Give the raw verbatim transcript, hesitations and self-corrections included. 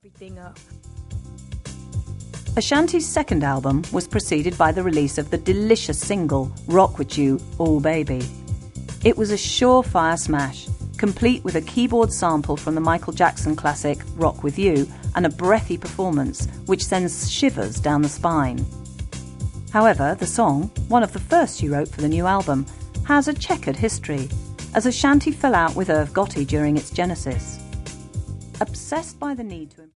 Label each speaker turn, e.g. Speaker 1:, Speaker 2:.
Speaker 1: everything up.
Speaker 2: Ashanti's second album was preceded by the release of the delicious single Rock With You, Ooh Baby. It was a surefire smash, complete with a keyboard sample from the Michael Jackson classic Rock With You and a breathy performance which sends shivers down the spine. However, the song, one of the first she wrote for the new album, has a checkered history, as Ashanti fell out with Irv Gotti during its genesis. Obsessed by the need to